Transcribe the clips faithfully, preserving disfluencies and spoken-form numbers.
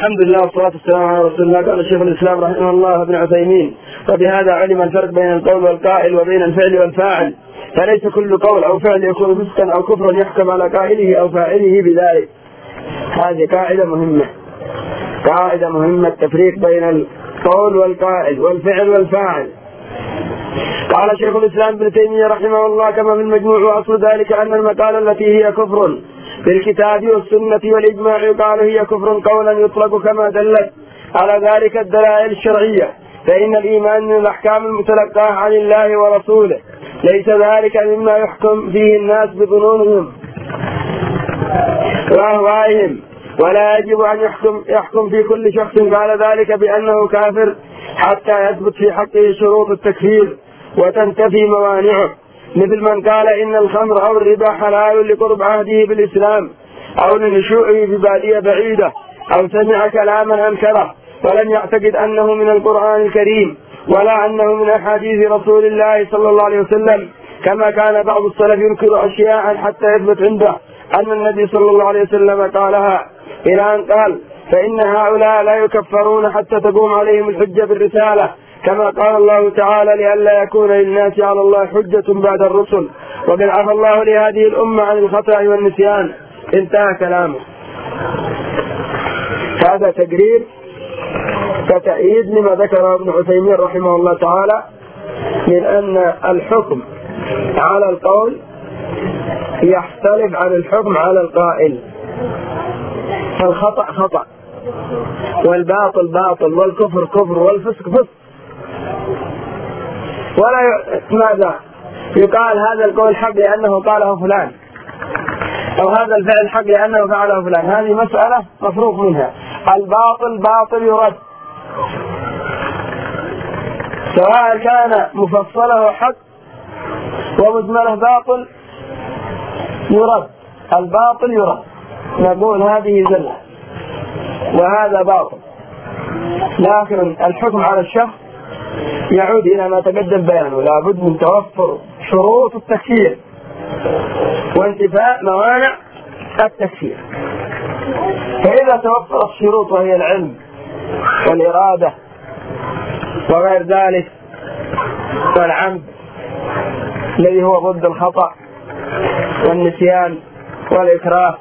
الحمد لله والصلاة والسلام على رسول الله. قال الشيخ الإسلام رحمه الله ابن عثيمين: وبهذا علم الفرق بين القول والقائل وبين الفعل والفاعل، فليس كل قول أو فعل يكون فسقا أو كفرا يحكم على قائله أو فاعله بذلك. هذه قاعدة مهمة، قاعدة مهمة، التفريق بين القول والقائل والفعل والفاعل. قال شيخ الإسلام ابن تيمية رحمه الله كما في المجموع: وأصل ذلك أن المقال التي هي كفر بالكتاب والسنة والإجماع يقال هي كفر قولا يطلق كما دلت على ذلك الدلائل الشرعية، فإن الإيمان من الأحكام المتلقاة عن الله ورسوله، ليس ذلك مما يحكم فيه الناس بظنونهم وأهوائهم، ولا يجب أن يحكم, يحكم في كل شخص قال ذلك بأنه كافر حتى يثبت في حقه شروط التكفير وتنتفي موانعه، مثل من قال إن الخمر أو الربا حلال لقرب عهده بالإسلام أو لنشوئه ببادية بعيدة، أو سمع كلاما أنكره ولم يعتقد أنه من القرآن الكريم ولا أنه من أحاديث رسول الله صلى الله عليه وسلم، كما كان بعض السلف ينكر أشياء حتى يثبت عنده أن النبي صلى الله عليه وسلم قالها، إلى أن قال: فإن هؤلاء لا يكفرون حتى تقوم عليهم الحجة بالرسالة، كما قال الله تعالى: لئلا يكون للناس على الله حجة بعد الرسل، وقد عفى الله لهذه الأمة عن الخطأ والنسيان. انتهى كلامه. هذا تقرير كتأييد لما ذكره ابن عثيمين رحمه الله تعالى من أن الحكم على القول يختلف عن الحكم على القائل، فالخطأ خطأ والباطل باطل والكفر كفر والفسق فسق، ولا ي... ماذا يقال هذا القول حق لأنه قاله فلان، أو هذا الفعل حق لأنه فعله فلان. هذه مسألة مفروغ منها. الباطل باطل يرد، سواء كان مفصله حق ومجمله باطل يرد، الباطل يرد، نقول هذه زلة وهذا باطل. لكن الحكم على الشخص يعود إلى ما تقدم بيانه، لابد من توفر شروط التكفير وانتفاء موانع التكفير. فإذا توفرت الشروط وهي العلم والإرادة وغير ذلك والعمد الذي هو ضد الخطأ والنسيان والإكراه،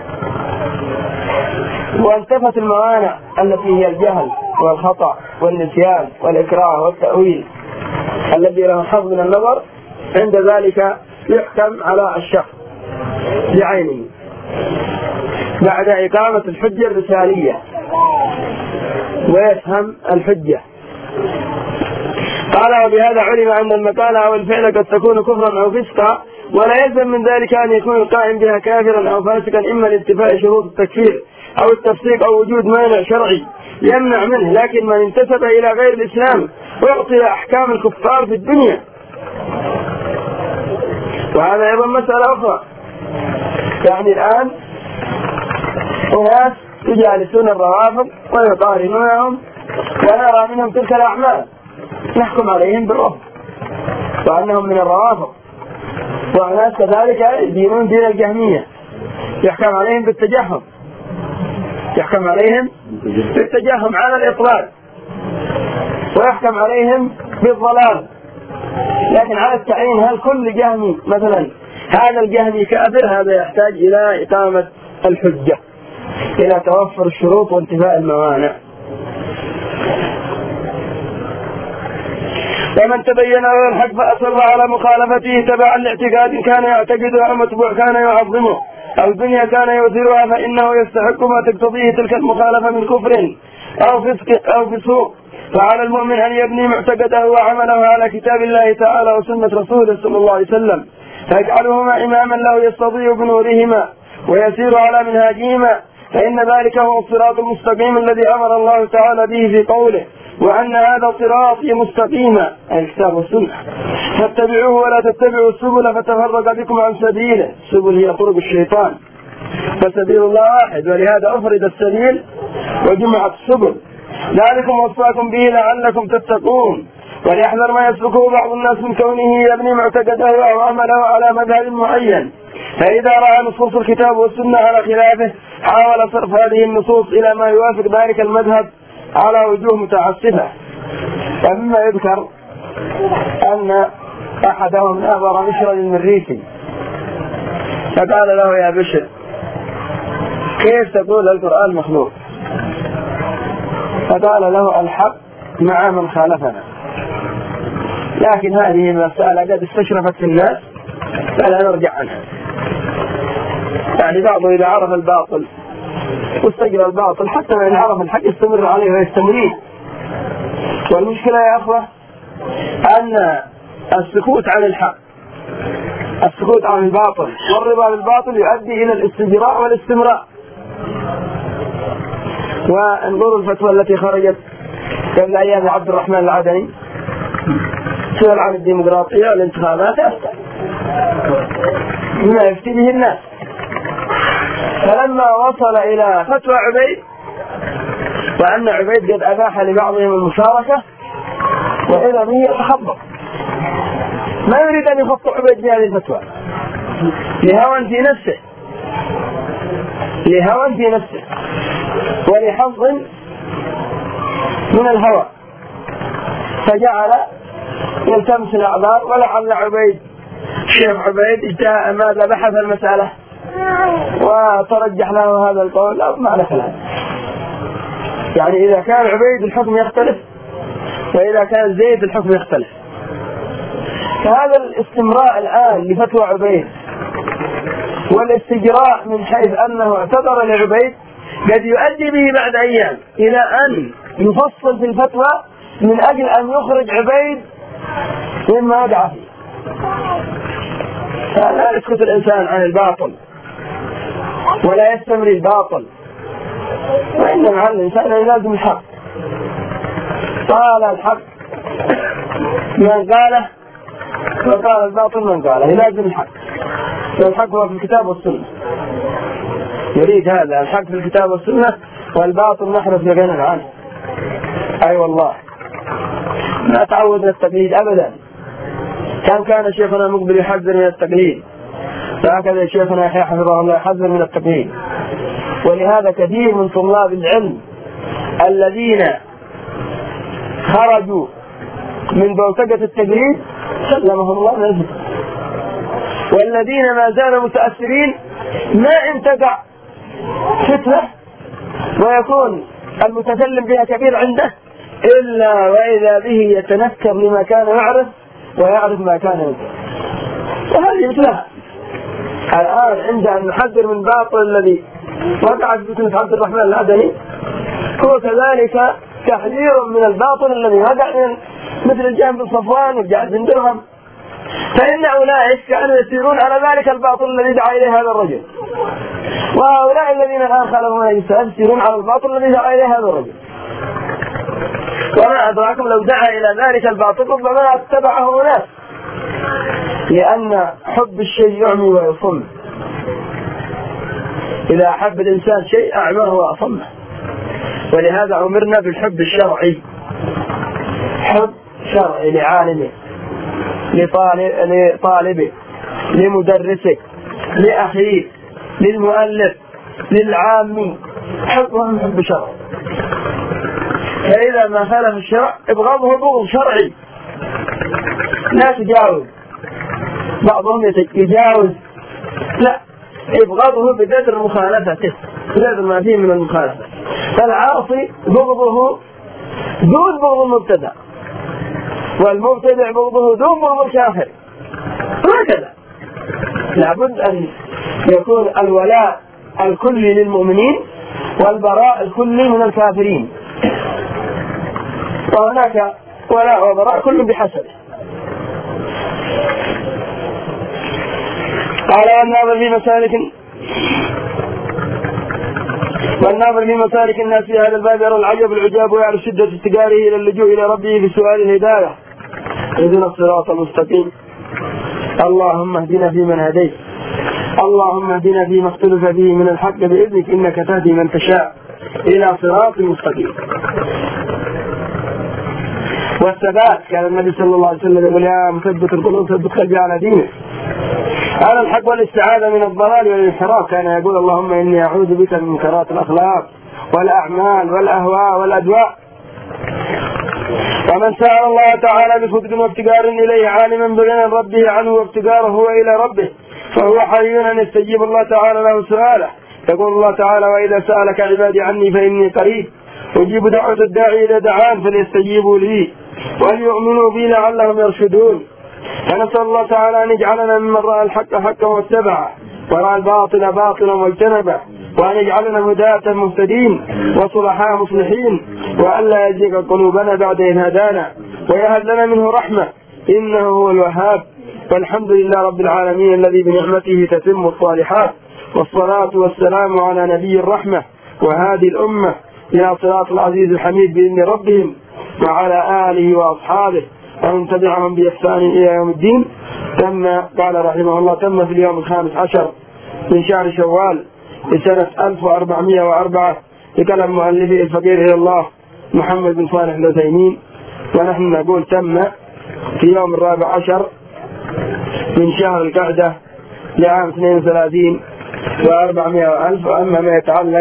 وانتفت الموانع التي هي الجهل والخطأ والنسيان والإكراه والتأويل الذي له حظ من النظر، عند ذلك يحكم على الشخص بعينه بعد إقامة الحجة الرسالية ويفهم الحجة. قال: وبهذا علم أن المقال أو الفعل قد تكون كفرا أو فسقا، ولا يلزم من ذلك أن يكون القائم بها كافرا أو فاسقا، إما لانتفاء شروط التكفير أو التفسيق أو وجود مانع شرعي يمنع منه. لكن من انتسب إلى غير الإسلام ويعطي أحكام الكفار في الدنيا، وهذا أيضا مسألة أخرى. يعني الآن أناس يجالسون الروافض ويقارنونهم ونرى منهم تلك الأعمال، نحكم عليهم بالرفض وأنهم من الروافض، وناس كذلك يدينون دين الجهمية يحكم عليهم بالتجهم، يحكم عليهم بالتجهم على الإطلاق، ويحكم عليهم بالضلال. لكن على التعيين هل كل جهمي مثلا هذا الجهمي كافر؟ هذا يحتاج إلى إقامة الحجة، إلى توفر الشروط وانتفاء الموانع. ومن تبين له الحق فأصر على مخالفته تبعا لاعتقاد كان يعتقده أو متبوع كان يعظمه أو الدنيا كان يؤثرها، فإنه يستحق ما تقتضيه تلك المخالفة من كفر أو فسق أو فسوق. فعلى المؤمن أن يبني معتقده وعمله على كتاب الله تعالى وسنة رسوله صلى الله عليه وسلم، فيجعلهما إماما له يستضيء بنورهما ويسير على منهاجهما، فإن ذلك هو الصراط المستقيم الذي أمر الله تعالى به في قوله: وأن هذا صراطي مستقيما، الكتاب والسنة، فاتبعوه ولا تتبعوا السبل فتفرق بكم عن سبيله. السبل هي طرق الشيطان، فسبيل الله واحد، ولهذا أفرد السبيل وجمعت السبل. ذلكم وصاكم به لعلكم تتقون. وليحذر ما يسلكه بعض الناس من كونه يبني معتقده أو عمله على مذهب معين، فإذا رأى نصوص الكتاب والسنة على خلافه حاول صرف هذه النصوص إلى ما يوافق ذلك المذهب على وجوه متعسفة. ومما يذكر أن أحدهم نابر بشرا المريسي فقال له: يا بشر، كيف تقول القرآن مخلوق؟ فقال له: الحق مع من خالفنا، لكن هذه المسألة قد استشرفت في الناس فلا نرجع عنها. يعني بعضه إذا عرف الباطل واستجرى الباطل حتى وإن عرف الحق يستمر عليه ويستمرين. والمشكلة يا أخوة أن السكوت عن الحق، السكوت عن الباطل والرضا بالباطل يؤدي إلى الاستجراء والاستمراء. وانظروا الفتوى التي خرجت قبل أيام عبد الرحمن العدني سؤال عن الديمقراطية والانتخابات أفتى بما يفتي به الناس. فلما وصل إلى فتوى عبيد وأن عبيد قد أباح لبعضهم المشاركة وإذا به يتخبط، ما يريد أن يخطئ عبيد بهذه الفتوى لهوى في نفسه لهوى في نفسه ولحظ من الهوى، فجعل يلتمس الأعذار. ولعل عبيد شيخ عبيد اجتاء ماذا بحث المسألة وترجح له هذا القول أو معنى كلام. يعني إذا كان عبيد الحكم يختلف وإذا كان زيد الحكم يختلف. فهذا الاستمراء الآن لفتوى عبيد والاستجراء من حيث أنه اعتذر لعبيد قد يؤدي به بعد أيام إلى أن يفصل في الفتوى من أجل أن يخرج عبيد مما يدعى فيه. فلا يسكت الإنسان عن الباطل ولا يستمر الباطل، وإنما على الإنسان أن يلازم الحق. قال الحق من قاله وقال الباطل من قاله، يلازم الحق. والحق هو في الكتاب والسنة، يريد هذا الحق في الكتاب والسنة والباطل نحن في غنى عنه. أي أيوة والله ما تعودنا التقليد أبدا. كان كان شيخنا مقبل يحذر من التقليد، فهكذا شيخنا يحيى حفظه الله يحذر من التقليد. ولهذا كثير من طلاب العلم الذين خرجوا من بوتقة التقليد سلمهم الله من الفتنة، والذين ما زالوا متأثرين ما إن تقع فتنة ويكون المتكلم بها كبير عنده إلا وإذا به يتنكر لما كان يعرف ويعرف ما كان ينكر. وهذه مثلها الآن عند أن نحذر من باطل الذي وقعت فتنة عبد الرحمن العدني، هو كذلك تحذير من الباطل الذي وقع من مثل الجهم بن صفوان والجعد بن درهم. فإن أولئك كانوا يسيرون على ذلك الباطل الذي دعا إليه هذا الرجل، وهؤلاء الذين الآن خالفوا هذه السنة يسيرون على الباطل الذي دعا إليه هذا الرجل. وما أدراكم لو دعا إلى ذلك الباطل ربما اتبعه ناس، لأن حب الشيء يعمي ويصم. إذا أحب الإنسان شيء أعماه وأصمه. ولهذا أمرنا بالحب الشرعي، حب شرعي لعالمه، لطالبه، لمدرسه، لأخيه، للمؤلف، للعامي، حبهم حب شرعي. فإذا ما خالف الشرع ابغضه بغض شرعي، لا تجاوز. بعضهم يتجاوز، لا، ابغضه بقدر مخالفته، بقدر ما فيه من المخالفة. فالعاصي بغضه دون بغض المبتدع، والمبتدع بغضه دون بغض الكافر، وهكذا. لابد أن يكون الولاء الكلي للمؤمنين والبراء الكلي من الكافرين، وهناك ولاء وبراء كل بحسبه. قال والناظر في مسالك والناظر في مسالك الناس في هذا الباب يرى العجب العجاب ويعرف شدة استقاره إلى اللجوء إلى ربه بسؤال الهداية. اهدنا الصراط المستقيم. اللهم اهدنا فيمن هديت، اللهم اهدنا فيما اختلف فيه من الحق بإذنك إنك تهدي من تشاء إلى صراط مستقيم. والثبات، كان النبي صلى الله عليه وسلم يقول يا مثبت القلوب ثبت قلبي على دينك. على الحق والاستعاذة من الضلال والانحراف. كان يقول اللهم إني أعوذ بك من منكرات الأخلاق والأعمال والأهواء والأدواء. ومن سأل الله تعالى بصدق وافتقار إليه عالما بغنى ربه عنه وافتقاره هو إلى ربه فهو حري أن يستجيب الله تعالى له سؤاله. يقول الله تعالى وإذا سألك عبادي عني فإني قريب أجيب دعوة الداعي إذا دعان فليستجيبوا لي وليؤمنوا بي لعلهم يرشدون. فنسأل الله تعالى أن يجعلنا ممن رأى الحق حقا واتبعه ورأى الباطل باطلا واجتنبه وأن يجعلنا هداة مهتدين وصلحاء مصلحين وألا يزيغ قلوبنا بعد إن هدانا ويهب لنا منه رحمة إنه هو الوهاب. والحمد لله رب العالمين الذي بنعمته تتم الصالحات والصلاة والسلام على نبي الرحمة وهذه الأمة إلى صراط العزيز الحميد بإذن ربهم وعلى آله وأصحابه ومن تبعهم بإحسان إلى يوم الدين. تم قال رحمه الله تم في اليوم الخامس عشر من شهر شوال لسنة ألف وأربعمائة وأربعة بكلام مؤلفه الفقير إلى الله محمد بن صالح العثيمين. ونحن نقول تم في يوم الرابع عشر من شهر القعدة لعام اثنين وثلاثين وأربعمائة وألف. وأما ما يتعلق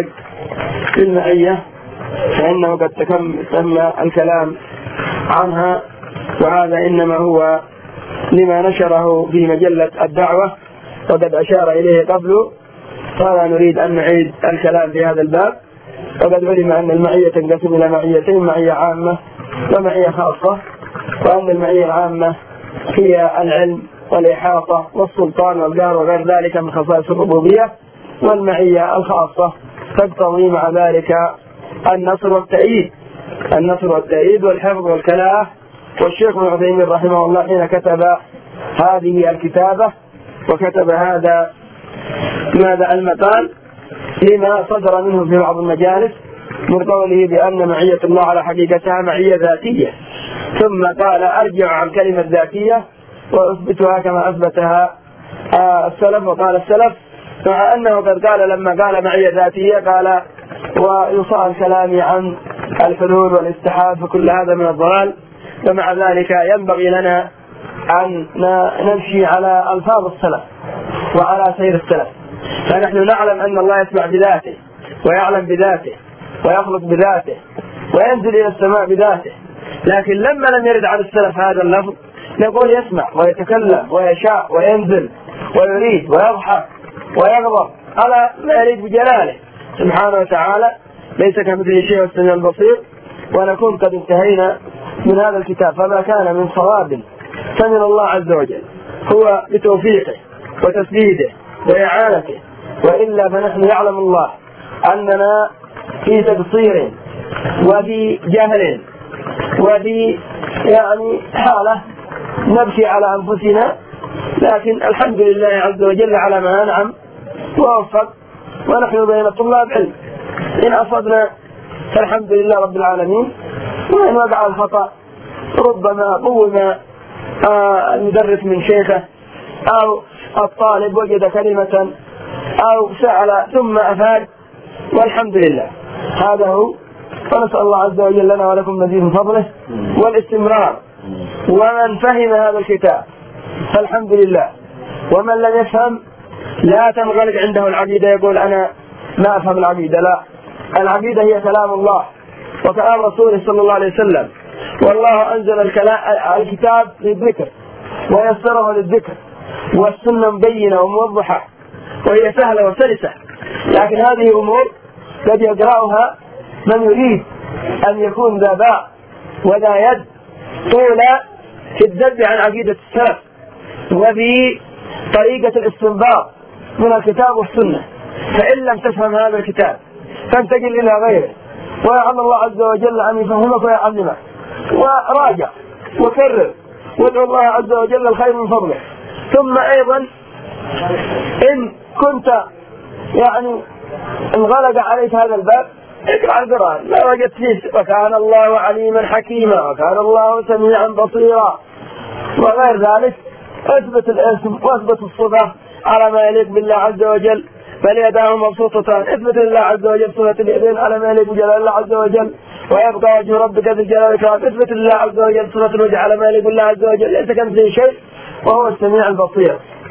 بالمعية فإنه قد تم الكلام عنها وهذا إنما هو لما نشره في مجلة الدعوة وقد أشار إليه قبل. قال نريد أن نعيد الكلام في هذا الباب. وقد علم أن المعية تنقسم إلى معيتين معية عامة ومعية خاصة وأن المعية العامة هي العلم والإحاطة والسلطان والقهر وغير ذلك من خصائص الربوبية والمعية الخاصة تقتضي مع ذلك النصر والتأييد النصر والتأييد والحفظ والكلاء. والشيخ ابن عثيمين رحمه الله حين كتب هذه الكتابة وكتب هذا ماذا المقال لما صدر منه في بعض المجالس من قوله بأن معية الله على حقيقتها معية ذاتية ثم قال أرجع عن كلمة ذاتية وأثبتها كما أثبتها السلف. وقال السلف مع أنه قد قال لما قال معية ذاتية قال ويصار الكلام عن الحلول والاستحاضة فكل هذا من الضلال. ومع ذلك ينبغي لنا أن نمشي على ألفاظ السلف وعلى سير السلف. فنحن نعلم أن الله يسمع بذاته ويعلم بذاته ويخلق بذاته وينزل إلى السماء بذاته. لكن لما لم يرد عن السلف هذا اللفظ نقول يسمع ويتكلم ويشاء وينزل ويريد ويضحك ويغضب على ما يريد بجلاله سبحانه وتعالى ليس كمثله شيء والسميع البصير. ونكون قد انتهينا من هذا الكتاب. فما كان من صواب فمن الله عز وجل هو بتوفيقه وتسديده وإعانته وإلا فنحن يعلم الله أننا في تقصير وفي جهل وفي يعني حالة نبكي على أنفسنا. لكن الحمد لله عز وجل على ما أنعم ووفق ونحن بين طلاب علم. إن أصبنا فالحمد لله رب العالمين وإن وقع الخطأ ربما قوم آه المدرس من شيخه أو الطالب وجد كلمة أو سأل ثم أفاد والحمد لله هذا هو. فنسأل الله عز وجل لنا ولكم مزيد من فضله والاستمرار. ومن فهم هذا الكتاب فالحمد لله ومن لم يفهم لا تنغلق عنده العقيدة يقول أنا ما أفهم العقيدة. لا العقيدة هي كلام الله وكلام رسوله صلى الله عليه وسلم والله أنزل الكتاب للذكر ويسره للذكر والسنة مبينة وموضحة وهي سهلة وسلسة. لكن هذه أمور قد يقرأها من يريد أن يكون ذا باع وذا يد طول في الذب عن عقيدة السلف وفي طريقة الاستنباط من الكتاب والسنة. فإن لم تفهم هذا الكتاب فانتقل إلى غيره ويعلم الله عز وجل أن يفهمك ويعلمك وراجع وكرر وادعو الله عز وجل الخير من فضله. ثم أيضا إن كنت يعني انغلق عليك هذا الباب اقرأ القرآن ما وجدت فيه وكان الله عليما حكيما وكان الله سميعا بصيرا وغير ذلك. اثبت الاسم واثبت الصفة على ما يليق بالله عز وجل بل يداه مبسوطتان. اثبت لله عز وجل صفة اليدين على ما يليق بجلال الله عز وجل ويبقى وجه ربك ذي الجلال والإكرام. اثبت لله عز وجل صفة الوجه على ما يليق بالله عز وجل ليس كمثله شيء وهو السميع البصير.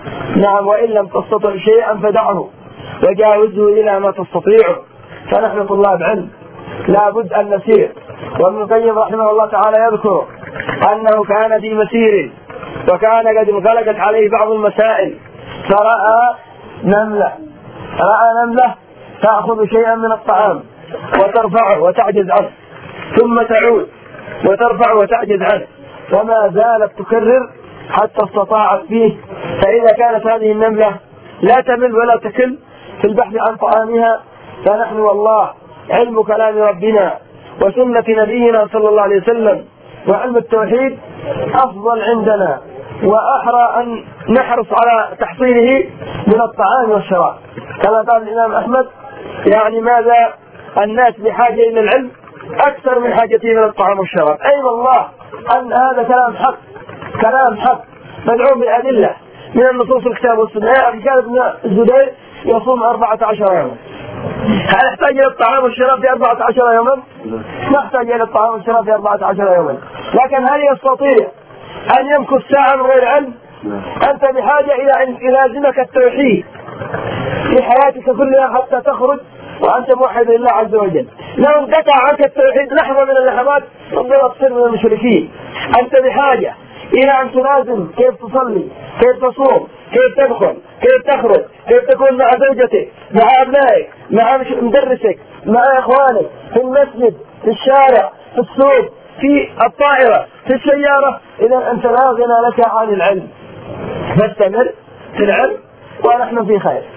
نعم وإن لم تستطع شيئا فدعه وجاوزه إلى ما تستطيعه. فنحن طلاب علم لا بد أن نسير. وابن القيم رحمه الله تعالى يذكر أنه كان في مسير وكان قد انغلقت عليه بعض المسائل فرأى نملة رأى نملة تأخذ شيئا من الطعام وترفعه وتعجز عنه ثم تعود وترفعه وتعجز عنه وما زالت تكرر حتى استطاعت فيه. فإذا كانت هذه النملة لا تمل ولا تكل في البحث عن طعامها فنحن والله علم كلام ربنا وسنة نبينا صلى الله عليه وسلم وعلم التوحيد أفضل عندنا وأحرى أن نحرص على تحصيله من الطعام والشراب. كما قال الإمام أحمد يعني ماذا الناس بحاجة إلى العلم أكثر من حاجته من الطعام والشراب. أي أيوة والله أن هذا كلام حق كلام حق مدعوم بالأدلة من النصوص الكتاب والسنة. كان ابن الزبير يصوم أربعة عشر يوما. هل يحتاج إلى الطعام والشراب في أربعة عشر يوما؟ نحتاج إلى الطعام والشراب في أربعة عشر يوما. لكن هل يستطيع أن يمكث ساعة من غير علم؟ أنت بحاجة إلى أن يلازمك التوحيد في حياتك كلها حتى تخرج وأنت موحد لله عز وجل. لو انقطع عنك التوحيد لحظة من اللحظات تنظر تصير من المشركين. أنت بحاجة إلى أن تلازم كيف تصلي كيف تصوم كيف تدخل كيف تخرج كيف تكون مع زوجتك مع أبنائك مع مدرسك مع إخوانك في المسجد في الشارع في السوق في الطائرة في السيارة. إذا أنت لا غنى لك عن العلم. فاستمر في العلم ونحن في خير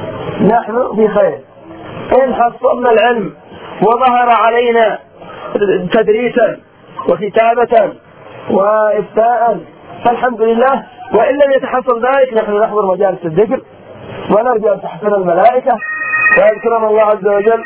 نحن في خير. إن حصلنا العلم وظهر علينا تدريسا وكتابة وإفتاء فالحمد لله. وإن لم يتحصل ذلك نحن نحضر مجالس الذكر ونرجو أن تحسن الملائكة ويذكرنا الله عز وجل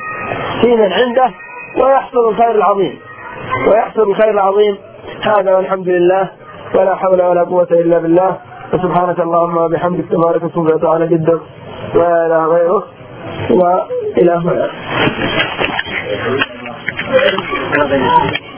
في من عنده ويحصل الخير العظيم ويحصل الخير العظيم. هذا والحمد لله ولا حول ولا قوة إلا بالله. وسبحانك اللهم وبحمدك تبارك اسمك وتعالى جدك ولا غيرك وإلى هنا.